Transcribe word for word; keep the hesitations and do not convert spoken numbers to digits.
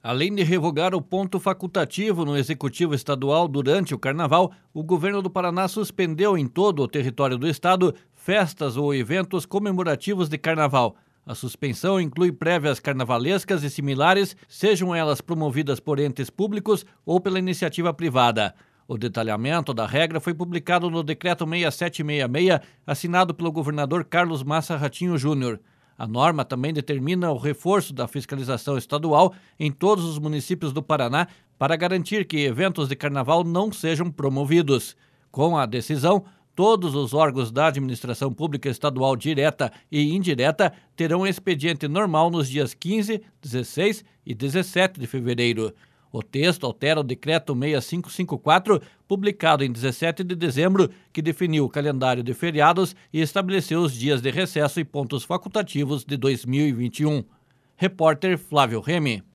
Além de revogar o ponto facultativo no Executivo Estadual durante o Carnaval, o governo do Paraná suspendeu em todo o território do estado festas ou eventos comemorativos de Carnaval. A suspensão inclui prévias carnavalescas e similares, sejam elas promovidas por entes públicos ou pela iniciativa privada. O detalhamento da regra foi publicado no Decreto seis mil setecentos e sessenta e seis, assinado pelo governador Carlos Massa Ratinho Júnior A norma também determina o reforço da fiscalização estadual em todos os municípios do Paraná para garantir que eventos de carnaval não sejam promovidos. Com a decisão, todos os órgãos da administração pública estadual direta e indireta terão expediente normal nos dias quinze, dezesseis e dezessete de fevereiro. O texto altera o Decreto seis mil quinhentos e cinquenta e quatro, publicado em dezessete de dezembro, que definiu o calendário de feriados e estabeleceu os dias de recesso e pontos facultativos de dois mil e vinte e um. Repórter Flávio Remy.